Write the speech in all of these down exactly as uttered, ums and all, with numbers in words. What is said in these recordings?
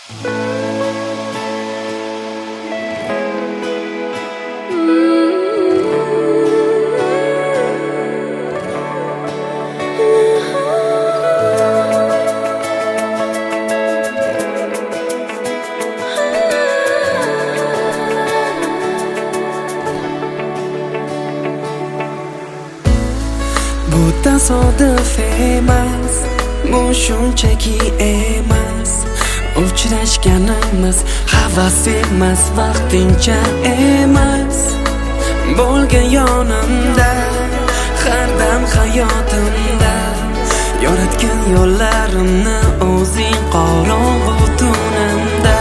Bu tasodif emas, bu shunchaki emas. Uchrashganimiz havas emas, vaqtincha emas. Bo'lgan yonimda, har dam hayotimda. Yoratgan yo'llarimni o'zing qorong'u tunimda.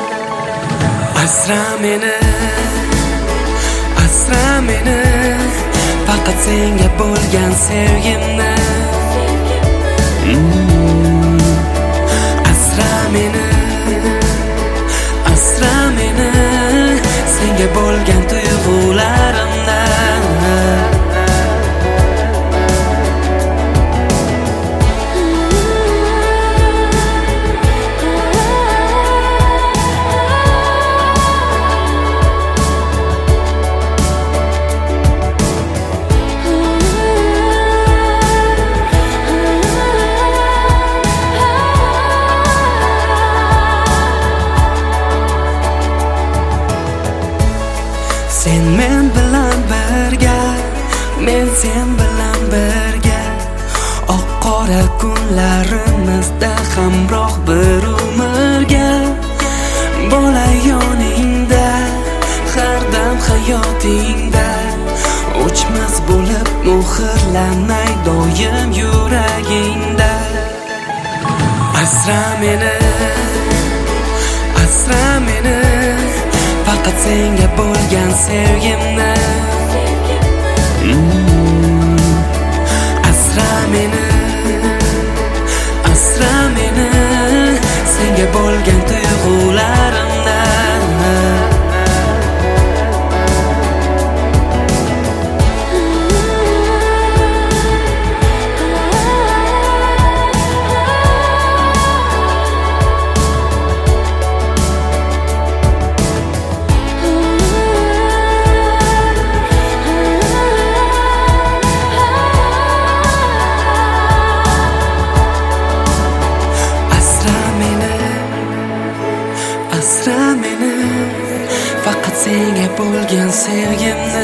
Asra meni, asra meni, faqat senga bo'lgan sevgimni. mm. Asra meni, asra meni, senga bo'lgan tuyg'ularimni. Sen men bilan birga, men sen bilan birga. Oq qora kunlarimizda hamroh bir umrga. Bo'lay yoningda, har dam hayotingda. O'chmas bo'lib muhrlanay doim yuragingda. Asra meni, asra meni, faqat senga bo'lgan sevgimni. mm. Asra meni, asra meni, senga bo'lgan tuyg'ularimni. Asra meni, faqat senga bo'lgan sevgimni.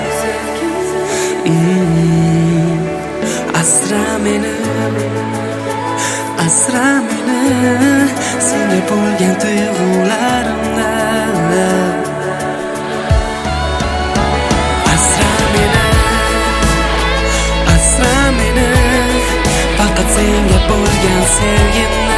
mm. Asra meni, asra meni, senga bo'lgan tuyg'ularimni. Asra meni, asra meni, faqat senga bo'lgan sevgimni.